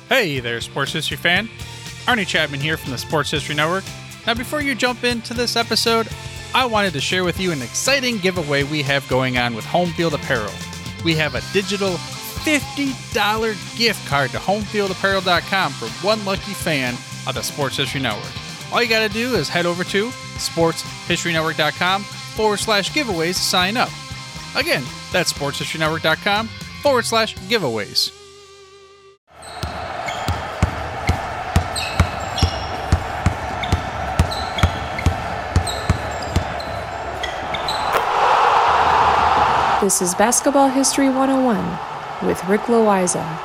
Hey there, Sports History fan. Arnie Chapman here from the Sports History Network. Now, before you jump into this episode, I wanted to share with you an exciting giveaway we have going on with Home Field Apparel. We have a digital $50 gift card to homefieldapparel.com for one lucky fan of the Sports History Network. All you got to do is head over to sportshistorynetwork.com/giveaways to sign up. Again, that's sportshistorynetwork.com/giveaways. This is Basketball History 101 with Rick Loiza.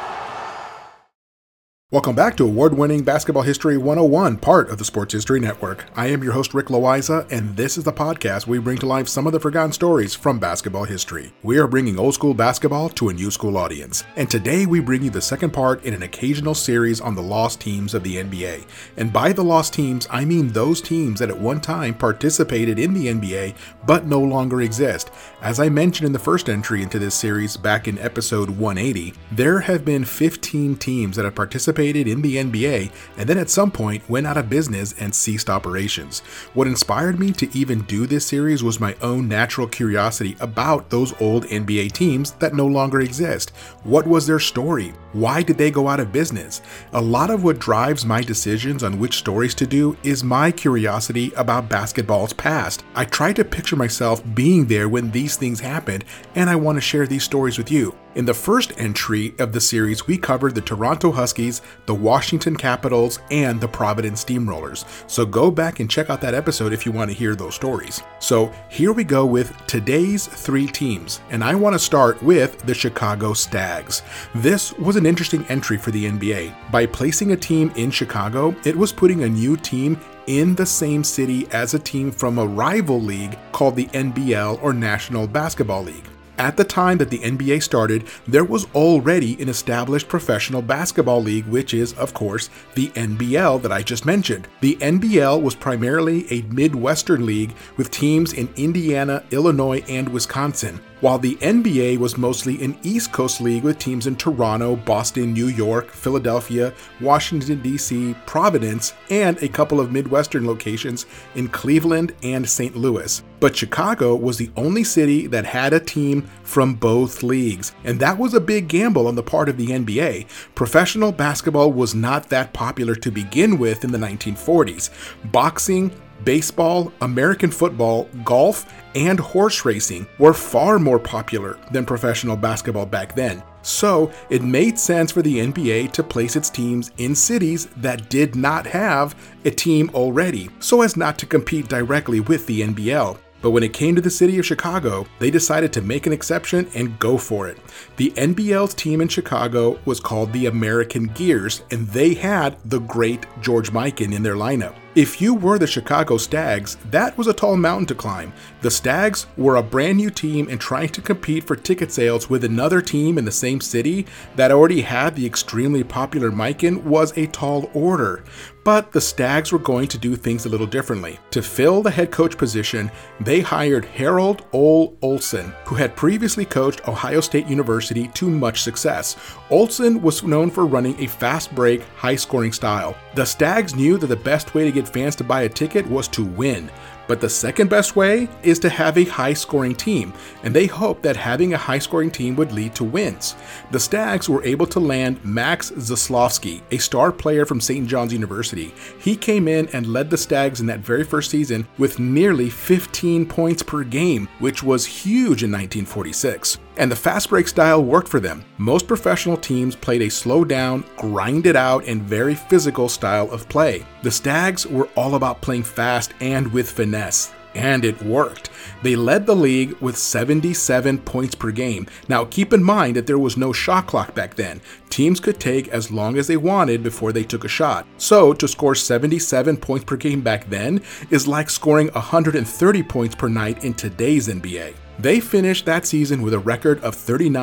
Welcome back to award-winning Basketball History 101, part of the Sports History Network. I am your host, Rick Loiza, and this is the podcast where we bring to life some of the forgotten stories from basketball history. We are bringing old school basketball to a new school audience, and today we bring you the second part in an occasional series on the lost teams of the NBA. And by the lost teams, I mean those teams that at one time participated in the NBA but no longer exist. As I mentioned in the first entry into this series back in episode 180, there have been 15 teams that have participated in the NBA and then at some point went out of business and ceased operations. What inspired me to even do this series was my own natural curiosity about those old NBA teams that no longer exist. What was their story? Why did they go out of business? A lot of what drives my decisions on which stories to do is my curiosity about basketball's past. I try to picture myself being there when these things happened, and I want to share these stories with you. In the first entry of the series, we covered the Toronto Huskies, the Washington Capitals, and the Providence Steamrollers. So go back and check out that episode if you want to hear those stories. So here we go with today's three teams, and I want to start with the Chicago Stags. This was an interesting entry for the NBA. By placing a team in Chicago, it was putting a new team in the same city as a team from a rival league called the NBL, or National Basketball League. At the time that the NBA started, there was already an established professional basketball league, which is, of course, the NBL that I just mentioned. The NBL was primarily a Midwestern league with teams in Indiana, Illinois, and Wisconsin, while the NBA was mostly an East Coast league with teams in Toronto, Boston, New York, Philadelphia, Washington, D.C., Providence, and a couple of Midwestern locations in Cleveland and St. Louis. But Chicago was the only city that had a team from both leagues, and that was a big gamble on the part of the NBA. Professional basketball was not that popular to begin with in the 1940s. Boxing, baseball, American football, golf, and horse racing were far more popular than professional basketball back then. So it made sense for the NBA to place its teams in cities that did not have a team already, so as not to compete directly with the NBL. But when it came to the city of Chicago, they decided to make an exception and go for it. The NBL's team in Chicago was called the American Gears, and they had the great George Mikan in their lineup. If you were the Chicago Stags, that was a tall mountain to climb. The Stags were a brand new team and trying to compete for ticket sales with another team in the same city that already had the extremely popular Mikan was a tall order. But the Stags were going to do things a little differently. To fill the head coach position, they hired Harold Ole Olson, who had previously coached Ohio State University to much success. Olson was known for running a fast break, high-scoring style. The Stags knew that the best way to get fans to buy a ticket was to win. But the second best way is to have a high-scoring team, and they hoped that having a high-scoring team would lead to wins. The Stags were able to land Max Zaslavsky, a star player from St. John's University. He came in and led the Stags in that very first season with nearly 15 points per game, which was huge in 1946. And the fast break style worked for them. Most professional teams played a slow down, grind it out, and very physical style of play. The Stags were all about playing fast and with finesse. And it worked. They led the league with 77 points per game. Now keep in mind that there was no shot clock back then. Teams could take as long as they wanted before they took a shot. So to score 77 points per game back then is like scoring 130 points per night in today's NBA. They finished that season with a record of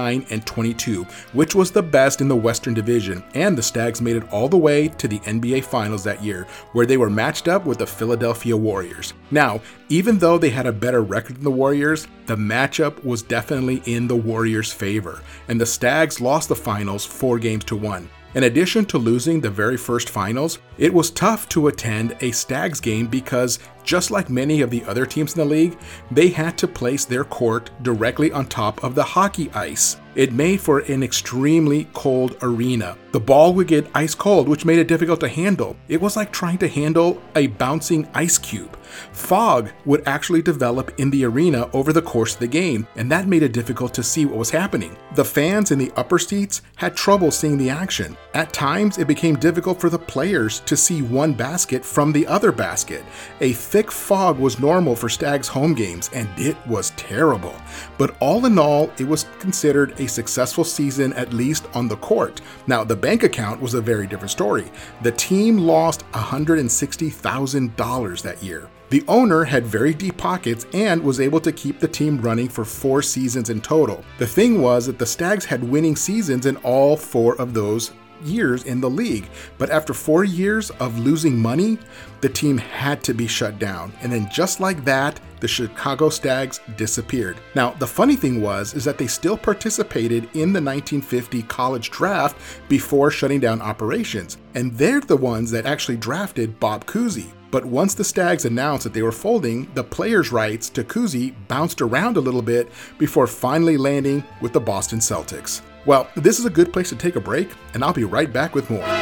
39-22, which was the best in the Western Division, and the Stags made it all the way to the NBA Finals that year, where they were matched up with the Philadelphia Warriors. Now, even though they had a better record than the Warriors, the matchup was definitely in the Warriors' favor, and the Stags lost the Finals 4-1. In addition to losing the very first finals, it was tough to attend a Stags game because, just like many of the other teams in the league, they had to place their court directly on top of the hockey ice. It made for an extremely cold arena. The ball would get ice cold, which made it difficult to handle. It was like trying to handle a bouncing ice cube. Fog would actually develop in the arena over the course of the game, and that made it difficult to see what was happening. The fans in the upper seats had trouble seeing the action. At times, it became difficult for the players to see one basket from the other basket. A thick fog was normal for Stags home games, and it was terrible. But all in all, it was considered a successful season, at least on the court. Now, the bank account was a very different story. The team lost $160,000 that year. The owner had very deep pockets and was able to keep the team running for 4 seasons in total. The thing was that the Stags had winning seasons in all 4 of those years in the league, but after 4 years of losing money, the team had to be shut down. And then just like that, the Chicago Stags disappeared. Now, the funny thing is that they still participated in the 1950 college draft before shutting down operations. And they're the ones that actually drafted Bob Cousy. But once the Stags announced that they were folding, the players' rights to Cousy bounced around a little bit before finally landing with the Boston Celtics. Well, this is a good place to take a break, and I'll be right back with more.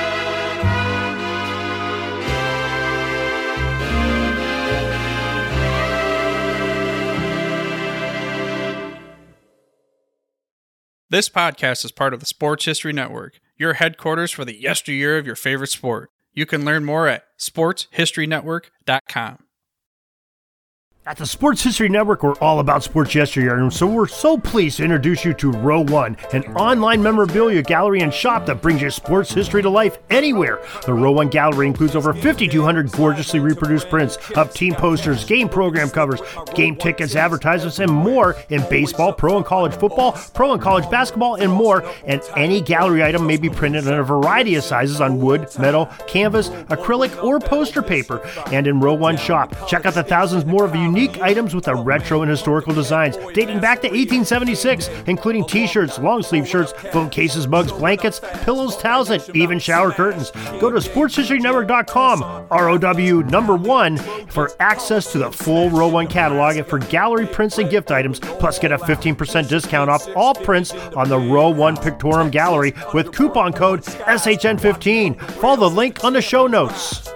This podcast is part of the Sports History Network, your headquarters for the yesteryear of your favorite sport. You can learn more at sportshistorynetwork.com. At the Sports History Network, we're all about sports yesteryear, and so we're so pleased to introduce you to Row One, an online memorabilia gallery and shop that brings your sports history to life anywhere. The Row One gallery includes over 5,200 gorgeously reproduced prints of team posters, game program covers, game tickets, advertisements, and more in baseball, pro and college football, pro and college basketball, and more. And any gallery item may be printed in a variety of sizes on wood, metal, canvas, acrylic, or poster paper. And in Row One shop, check out the thousands more of unique items with the retro and historical designs dating back to 1876, including t-shirts, long sleeve shirts, phone cases, mugs, blankets, pillows, towels, and even shower curtains. Go to sportshistorynetwork.com, ROW1, for access to the full Row One catalog and for gallery prints and gift items, plus get a 15% discount off all prints on the Row One Pictorium Gallery with coupon code SHN15. Follow the link on the show notes.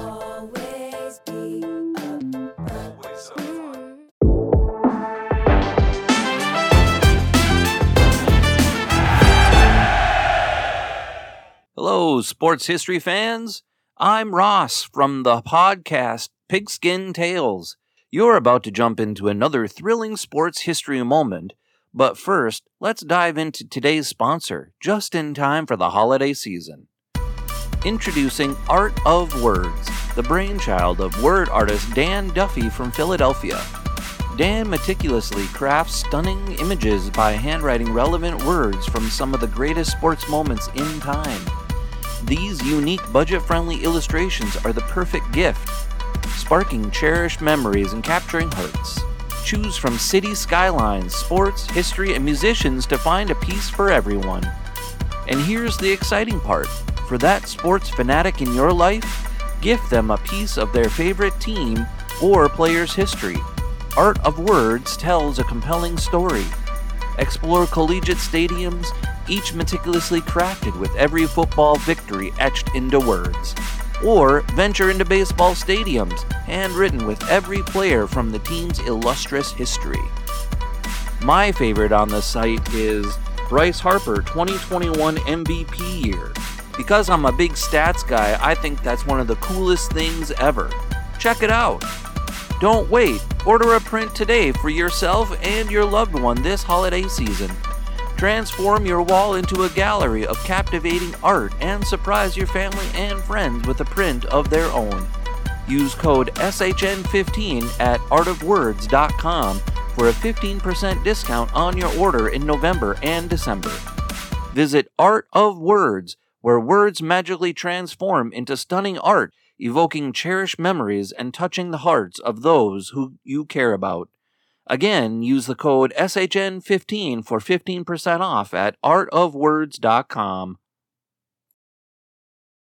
Hello, sports history fans. I'm Ross from the podcast Pigskin Tales. You're about to jump into another thrilling sports history moment, but first, let's dive into today's sponsor, just in time for the holiday season. Introducing Art of Words, the brainchild of word artist Dan Duffy from Philadelphia. Dan meticulously crafts stunning images by handwriting relevant words from some of the greatest sports moments in time. These unique, budget-friendly illustrations are the perfect gift, sparking cherished memories and capturing hearts. Choose from city skylines, sports, history, and musicians to find a piece for everyone. And here's the exciting part. For that sports fanatic in your life, gift them a piece of their favorite team or player's history. Art of Words tells a compelling story. Explore collegiate stadiums, each meticulously crafted with every football victory etched into words. Or venture into baseball stadiums, handwritten with every player from the team's illustrious history. My favorite on the site is Bryce Harper 2021 MVP year. Because I'm a big stats guy, I think that's one of the coolest things ever. Check it out. Don't wait. Order a print today for yourself and your loved one this holiday season. Transform your wall into a gallery of captivating art and surprise your family and friends with a print of their own. Use code SHN15 at artofwords.com for a 15% discount on your order in November and December. Visit Art of Words, where words magically transform into stunning art, evoking cherished memories and touching the hearts of those who you care about. Again, use the code SHN15 for 15% off at artofwords.com.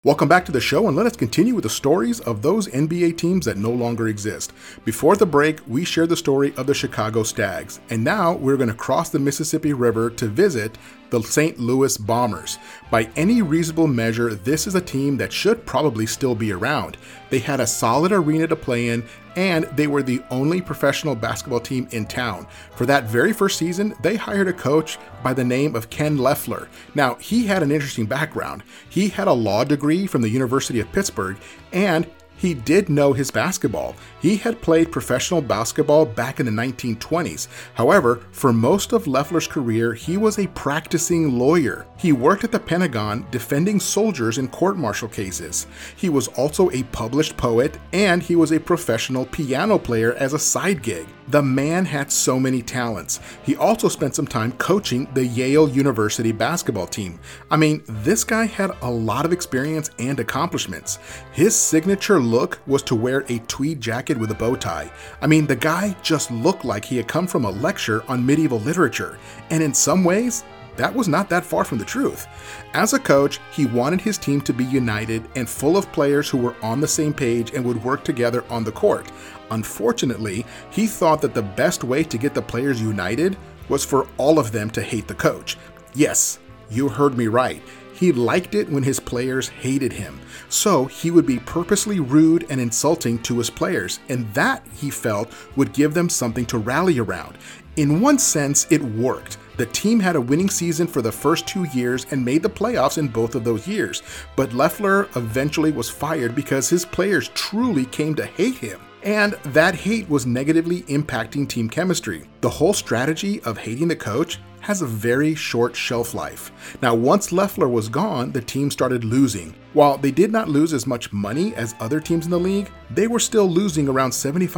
Welcome back to the show, and let us continue with the stories of those NBA teams that no longer exist. Before the break, we shared the story of the Chicago Stags, and now we're going to cross the Mississippi River to visit the St. Louis Bombers. By any reasonable measure, this is a team that should probably still be around. They had a solid arena to play in, and they were the only professional basketball team in town. For that very first season, they hired a coach by the name of Ken Leffler. Now, he had an interesting background. He had a law degree from the University of Pittsburgh, and he did know his basketball. He had played professional basketball back in the 1920s. However, for most of Leffler's career, he was a practicing lawyer. He worked at the Pentagon defending soldiers in court-martial cases. He was also a published poet, and he was a professional piano player as a side gig. The man had so many talents. He also spent some time coaching the Yale University basketball team. I mean, this guy had a lot of experience and accomplishments. His signature look was to wear a tweed jacket with a bow tie. I mean, the guy just looked like he had come from a lecture on medieval literature, and in some ways, that was not that far from the truth. As a coach, he wanted his team to be united and full of players who were on the same page and would work together on the court. Unfortunately, he thought that the best way to get the players united was for all of them to hate the coach. Yes, you heard me right. He liked it when his players hated him. So he would be purposely rude and insulting to his players, and that, he felt, would give them something to rally around. In one sense, it worked. The team had a winning season for the first 2 years and made the playoffs in both of those years. But Leffler eventually was fired because his players truly came to hate him. And that hate was negatively impacting team chemistry. The whole strategy of hating the coach has a very short shelf life. Now, once Leffler was gone, the team started losing. While they did not lose as much money as other teams in the league, they were still losing around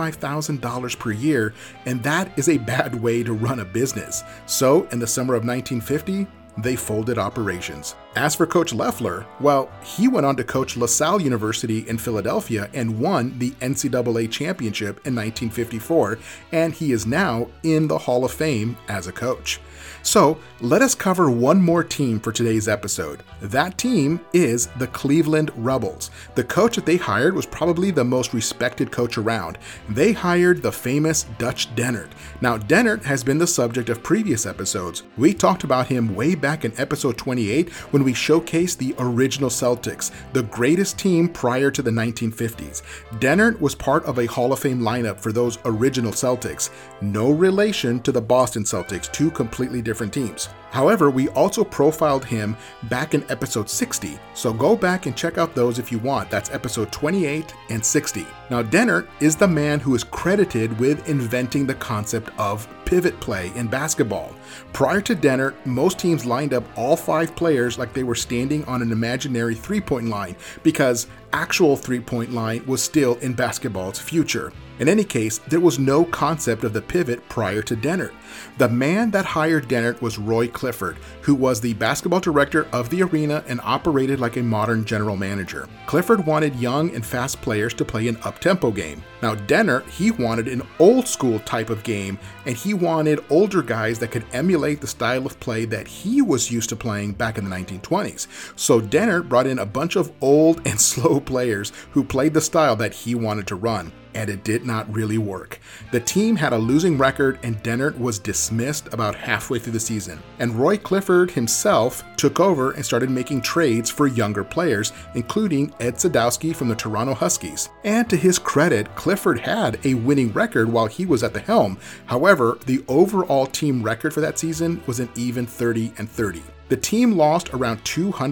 $75,000 per year, and that is a bad way to run a business. So, in the summer of 1950, they folded operations. As for Coach Leffler, well, he went on to coach LaSalle University in Philadelphia and won the NCAA championship in 1954, and he is now in the Hall of Fame as a coach. So, let us cover one more team for today's episode. That team is the Cleveland Rebels. The coach that they hired was probably the most respected coach around. They hired the famous Dutch Dennert. Now, Dennert has been the subject of previous episodes. We talked about him way back in episode 28 when we showcased the original Celtics, the greatest team prior to the 1950s. Dennert was part of a Hall of Fame lineup for those original Celtics. No relation to the Boston Celtics, two completely different teams. However, we also profiled him back in episode 60, so go back and check out those if you want. That's episode 28 and 60. Now, Dennert is the man who is credited with inventing the concept of pivot play in basketball. Prior to Dennert, most teams lined up all 5 players like they were standing on an imaginary three-point line because actual three-point line was still in basketball's future. In any case, there was no concept of the pivot prior to Dennert. The man that hired Dennert was Roy Clifford, who was the basketball director of the arena and operated like a modern general manager. Clifford wanted young and fast players to play an up-tempo game. Now, Dennert, he wanted an old-school type of game, and he wanted older guys that could emulate the style of play that he was used to playing back in the 1920s. So Dennert brought in a bunch of old and slow players who played the style that he wanted to run. And it did not really work. The team had a losing record, and Dennert was dismissed about halfway through the season. And Roy Clifford himself took over and started making trades for younger players, including Ed Sadowski from the Toronto Huskies. And to his credit, Clifford had a winning record while he was at the helm. However, the overall team record for that season was an even 30-30. The team lost around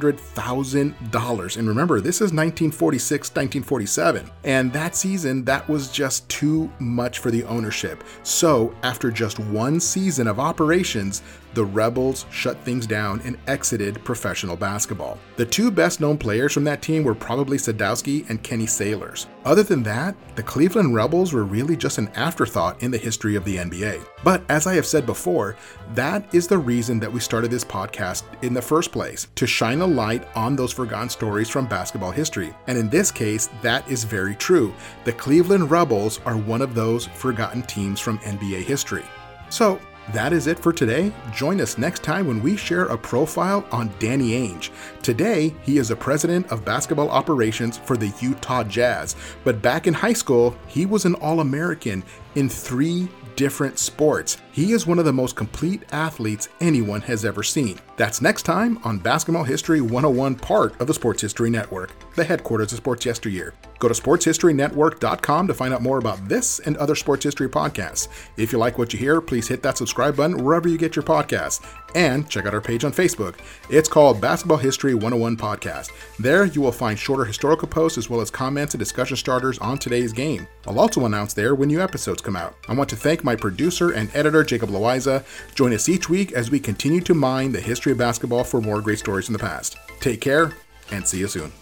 $200,000. And remember, this is 1946, 1947. And that season, that was just too much for the ownership. So after just one season of operations, the Rebels shut things down and exited professional basketball. The two best known players from that team were probably Sadowski and Kenny Sailors. Other than that, the Cleveland Rebels were really just an afterthought in the history of the NBA. But as I have said before, that is the reason that we started this podcast in the first place, to shine a light on those forgotten stories from basketball history. And in this case, that is very true. The Cleveland Rebels are one of those forgotten teams from NBA history. So, That is it for today. Join us next time when we share a profile on Danny Ainge. Today, he is the president of basketball operations for the Utah Jazz. But back in high school, he was an All-American in 3 different sports. He is one of the most complete athletes anyone has ever seen. That's next time on Basketball History 101, part of the Sports History Network, the headquarters of Sports Yesteryear. Go to sportshistorynetwork.com to find out more about this and other sports history podcasts. If you like what you hear, please hit that subscribe button wherever you get your podcasts. And check out our page on Facebook. It's called Basketball History 101 Podcast. There you will find shorter historical posts as well as comments and discussion starters on today's game. I'll also announce there when new episodes come out. I want to thank my producer and editor, Jacob Loaiza. Join us each week as we continue to mine the history of basketball for more great stories in the past. Take care and see you soon.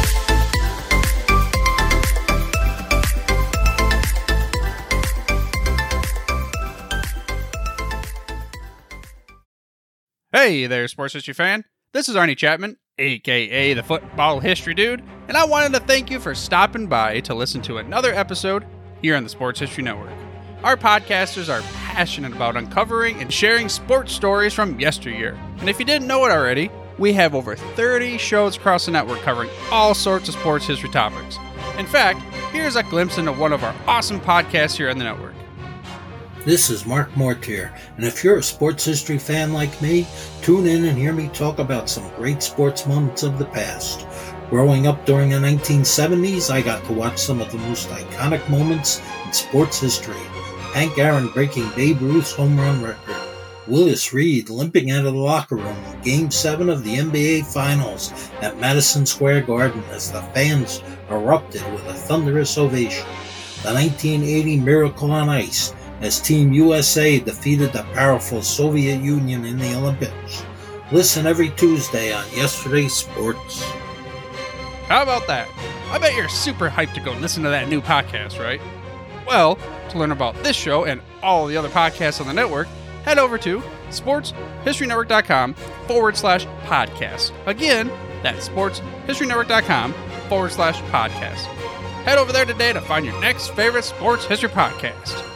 Hey there, sports history fan. This is Arnie Chapman, aka the Football History Dude, and I wanted to thank you for stopping by to listen to another episode here on the Sports History Network. Our podcasters are passionate about uncovering and sharing sports stories from yesteryear. And if you didn't know it already, we have over 30 shows across the network covering all sorts of sports history topics. In fact, here's a glimpse into one of our awesome podcasts here on the network. This is Mark Mortier, and if you're a sports history fan like me, tune in and hear me talk about some great sports moments of the past. Growing up during the 1970s, I got to watch some of the most iconic moments in sports history. Hank Aaron breaking Babe Ruth's home run record. Willis Reed limping out of the locker room in Game 7 of the NBA Finals at Madison Square Garden as the fans erupted with a thunderous ovation. The 1980 Miracle on Ice as Team USA defeated the powerful Soviet Union in the Olympics. Listen every Tuesday on Yesterday's Sports. How about that? I bet you're super hyped to go listen to that new podcast, right? Well, to learn about this show and all the other podcasts on the network, head over to sportshistorynetwork.com/podcast. Again, that's sportshistorynetwork.com/podcast. Head over there today to find your next favorite sports history podcast.